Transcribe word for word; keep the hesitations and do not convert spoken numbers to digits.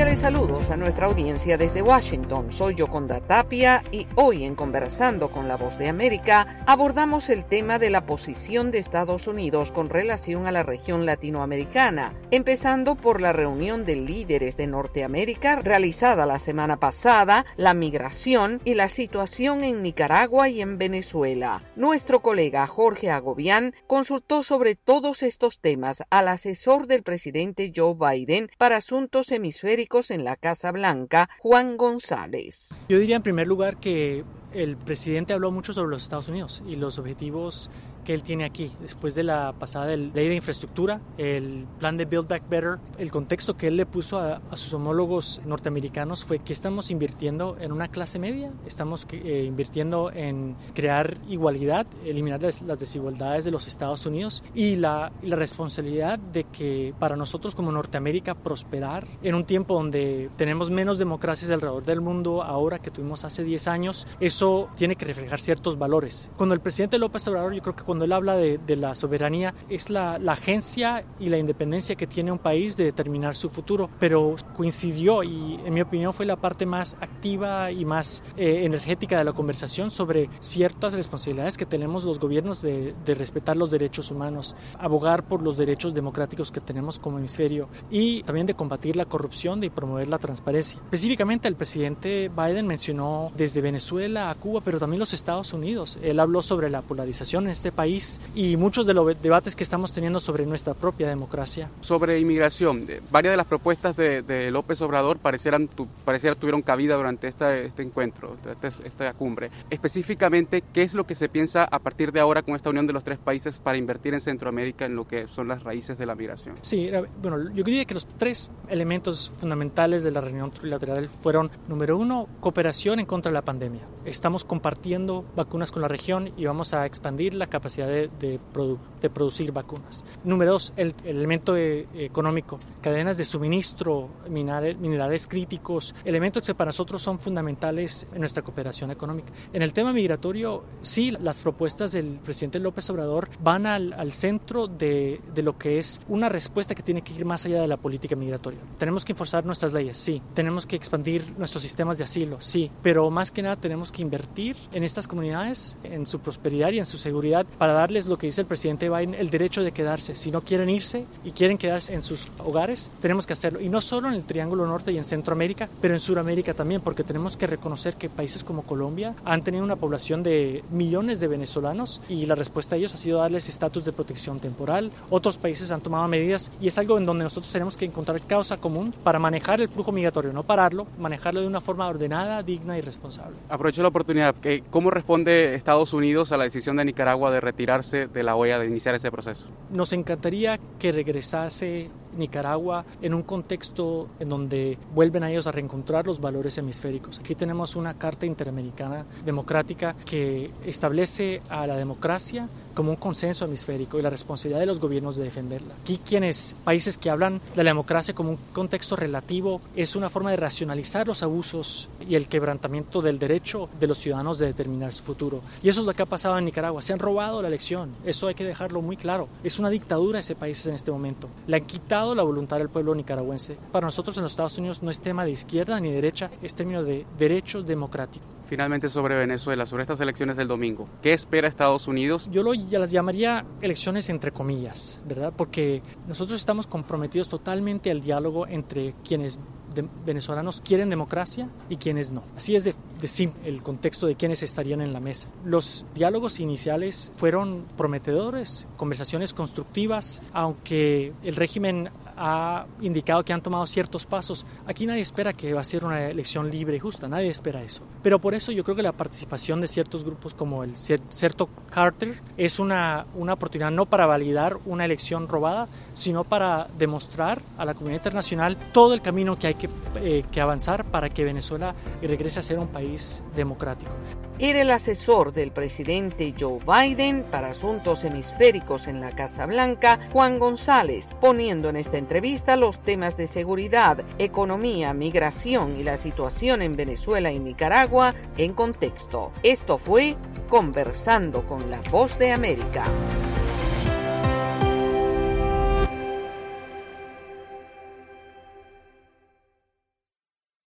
Cordiales saludos a nuestra audiencia desde Washington. Soy Yoconda Tapia y hoy en Conversando con la Voz de América abordamos el tema de la posición de Estados Unidos con relación a la región latinoamericana, empezando por la reunión de líderes de Norteamérica realizada la semana pasada, la migración y la situación en Nicaragua y en Venezuela. Nuestro colega Jorge Agobián consultó sobre todos estos temas al asesor del presidente Joe Biden para asuntos hemisféricos en la Casa Blanca, Juan González. Yo diría en primer lugar que el presidente habló mucho sobre los Estados Unidos y los objetivos que él tiene aquí. Después de la pasada ley de infraestructura, el plan de Build Back Better, el contexto que él le puso a, a sus homólogos norteamericanos fue que estamos invirtiendo en una clase media, estamos eh, invirtiendo en crear igualdad, eliminar las, las desigualdades de los Estados Unidos y la, y la responsabilidad de que para nosotros como Norteamérica prosperar en un tiempo donde tenemos menos democracias alrededor del mundo ahora que tuvimos hace diez años, eso tiene que reflejar ciertos valores. Cuando el presidente López Obrador, yo creo que cuando él habla de, de la soberanía, es la, la agencia y la independencia que tiene un país de determinar su futuro, pero coincidió y en mi opinión fue la parte más activa y más eh, energética de la conversación sobre ciertas responsabilidades que tenemos los gobiernos de, de respetar los derechos humanos, abogar por los derechos democráticos que tenemos como hemisferio y también de combatir la corrupción y promover la transparencia. Específicamente el presidente Biden mencionó desde Venezuela a Cuba, pero también los Estados Unidos. Él habló sobre la polarización en este país y muchos de los debates que estamos teniendo sobre nuestra propia democracia. Sobre inmigración, varias de las propuestas de, de López Obrador parecieran, tu, pareciera tuvieron cabida durante esta, este encuentro, esta, esta cumbre. Específicamente, ¿qué es lo que se piensa a partir de ahora con esta unión de los tres países para invertir en Centroamérica en lo que son las raíces de la migración? Sí, bueno, yo diría que los tres elementos fundamentales de la reunión trilateral fueron, número uno, cooperación en contra de la pandemia. Estamos compartiendo vacunas con la región y vamos a expandir la capacidad de, de, produ- de producir vacunas. Número dos, el, el elemento de, económico, cadenas de suministro, minerales, minerales críticos, elementos que para nosotros son fundamentales en nuestra cooperación económica. En el tema migratorio, sí, las propuestas del presidente López Obrador van al, al centro de, de lo que es una respuesta que tiene que ir más allá de la política migratoria. Tenemos que enforzar nuestras leyes, sí. Tenemos que expandir nuestros sistemas de asilo, sí. Pero más que nada tenemos que invertir en estas comunidades, en su prosperidad y en su seguridad para darles lo que dice el presidente Biden, el derecho de quedarse. Si no quieren irse y quieren quedarse en sus hogares, tenemos que hacerlo. Y no solo en el Triángulo Norte y en Centroamérica, pero en Sudamérica también, porque tenemos que reconocer que países como Colombia han tenido una población de millones de venezolanos y la respuesta a ellos ha sido darles estatus de protección temporal. Otros países han tomado medidas y es algo en donde nosotros tenemos que encontrar causa común para manejar el flujo migratorio, no pararlo, manejarlo de una forma ordenada, digna y responsable. Aprovecho la oportunidad. ¿Cómo responde Estados Unidos a la decisión de Nicaragua de retirarse de la O E A, de iniciar ese proceso? Nos encantaría que regresase Nicaragua en un contexto en donde vuelven a ellos a reencontrar los valores hemisféricos. Aquí tenemos una Carta Interamericana Democrática que establece a la democracia como un consenso hemisférico y la responsabilidad de los gobiernos de defenderla. Aquí quienes, países que hablan de la democracia como un contexto relativo, es una forma de racionalizar los abusos y el quebrantamiento del derecho de los ciudadanos de determinar su futuro. Y eso es lo que ha pasado en Nicaragua. Se han robado la elección. Eso hay que dejarlo muy claro. Es una dictadura ese país en este momento. Le han quitado la voluntad del pueblo nicaragüense. Para nosotros en los Estados Unidos no es tema de izquierda ni derecha, es término de derechos democráticos. Finalmente, sobre Venezuela, sobre estas elecciones del domingo, ¿qué espera Estados Unidos? Yo lo, ya las llamaría elecciones entre comillas, ¿verdad? Porque nosotros estamos comprometidos totalmente al diálogo entre quienes de, venezolanos quieren democracia y quienes no. Así es de, de simple el contexto de quienes estarían en la mesa. Los diálogos iniciales fueron prometedores, conversaciones constructivas, aunque el régimen ha indicado que han tomado ciertos pasos. Aquí nadie espera que va a ser una elección libre y justa, nadie espera eso. Pero por eso yo creo que la participación de ciertos grupos como el Certo Carter es una, una oportunidad no para validar una elección robada, sino para demostrar a la comunidad internacional todo el camino que hay que, eh, que avanzar para que Venezuela regrese a ser un país democrático. Era el asesor del presidente Joe Biden para asuntos hemisféricos en la Casa Blanca, Juan González, poniendo en esta entrevista los temas de seguridad, economía, migración y la situación en Venezuela y Nicaragua en contexto. Esto fue Conversando con la Voz de América.